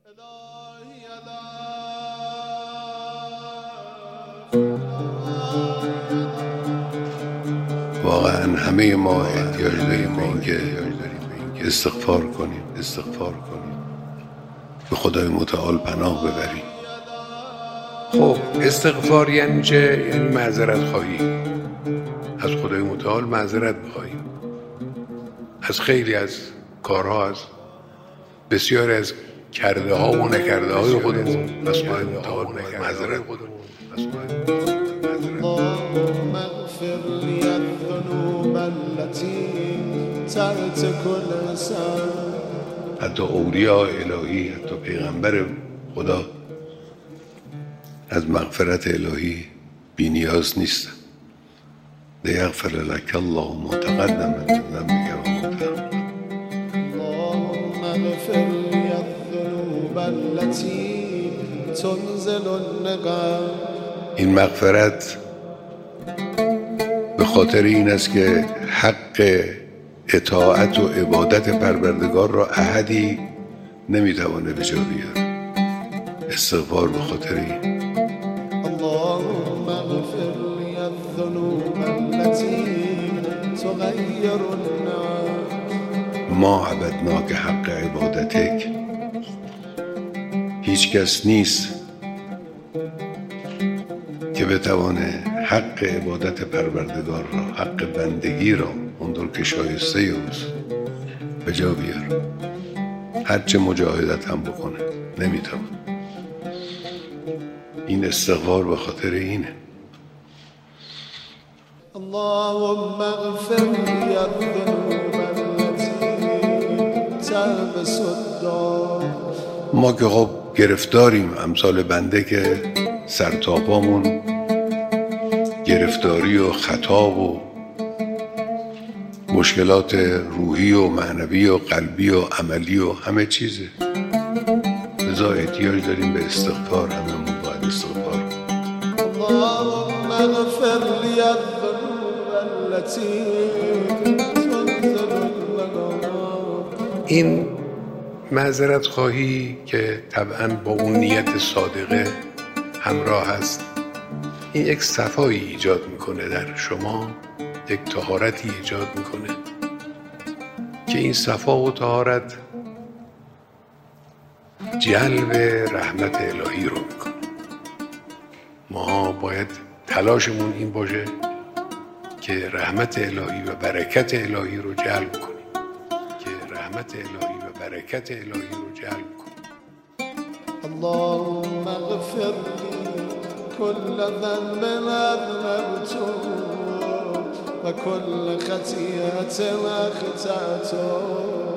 واقعا همه ما احتیاج داریم به اینکه استغفار کنیم، به خدای متعال پناه ببریم. خب استغفار یعنی چه؟ یعنی معذرت خواهی، از خدای متعال معذرت بخواهیم از خیلی از کارها، از بسیاری از کرده ها و نکرده های خودمون، از خدای متعال معذرت خودمون. اللهم اغفر لي الذنوب التي ترتك اللسان. حتی اولیاء الهی، حتی پیغمبر خدا از مغفرت الهی بی نیاز نیستن. لیغفر لك الله ما تقدم من ذنبك وما تأخر. اللهم اغفر لي الذنوب التي تنزل النقم. این مغفرت به خاطر این است که حق اطاعت و عبادت پروردگار را احدی نمیتوانه به جا بیاره. استغفار به خاطر این. اللهم اغفر لي الذنوب التي تغير النعم. ما عبدناک حق عبادتک. هیچ کس نیست که بتوانه حق عبادت پروردگار را، حق بندگی را اونطور که شایسته اوست به جا بیاره. هرچه مجاهدت هم بکنه نمیتوان. این استغفار به خاطر اینه. اللهم اغفر لي الذنوب التي تلبس الدار. ما که خب گرفتاریم، امثال بنده که سرتاپامون گرفتاری و خطا و مشکلات روحی و معنوی و قلبی و عملی و همه چیزه. لذا احتیاج داریم به استغفار. هممون باید استغفار. اللهم اغفر لي الذنوب التي تنزل النقم. این معذرت خواهی که طبعا با اون نیت صادقه همراه هست، این یک صفایی ایجاد میکنه در شما، یک طهارتی ایجاد میکنه که این صفا و طهارت جلب رحمت الهی رو میکنه. ما باید تلاشمون این باشه که رحمت الهی و برکت الهی رو جلب کنیم، اللهم اغفر لي كل ذنب أذنبته وكل خطيئة أخطأته